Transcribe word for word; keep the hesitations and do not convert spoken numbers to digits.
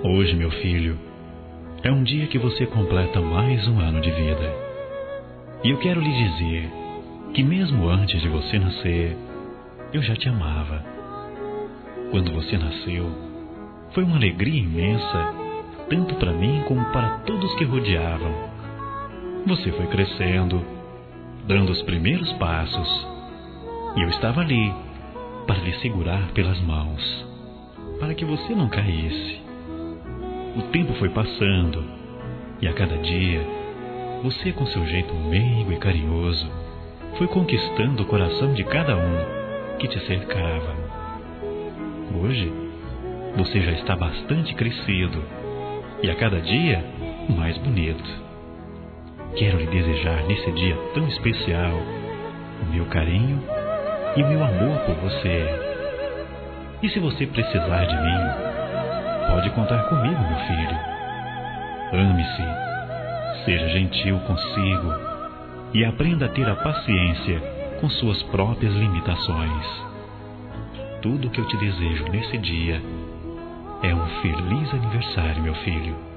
Hoje, meu filho, é um dia que você completa mais um ano de vida. E eu quero lhe dizer que mesmo antes de você nascer, eu já te amava. Quando você nasceu, foi uma alegria imensa, tanto para mim como para todos que rodeavam. Você foi crescendo, dando os primeiros passos, e eu estava ali para lhe segurar pelas mãos, para que você não caísse. O tempo foi passando, e a cada dia, você com seu jeito meigo e carinhoso, foi conquistando o coração de cada um que te cercava. Hoje, você já está bastante crescido, e a cada dia, mais bonito. Quero lhe desejar nesse dia tão especial o meu carinho e o meu amor por você. E se você precisar de mim, pode contar comigo, meu filho. Ame-se, seja gentil consigo e aprenda a ter a paciência com suas próprias limitações. Tudo o que eu te desejo nesse dia é um feliz aniversário, meu filho.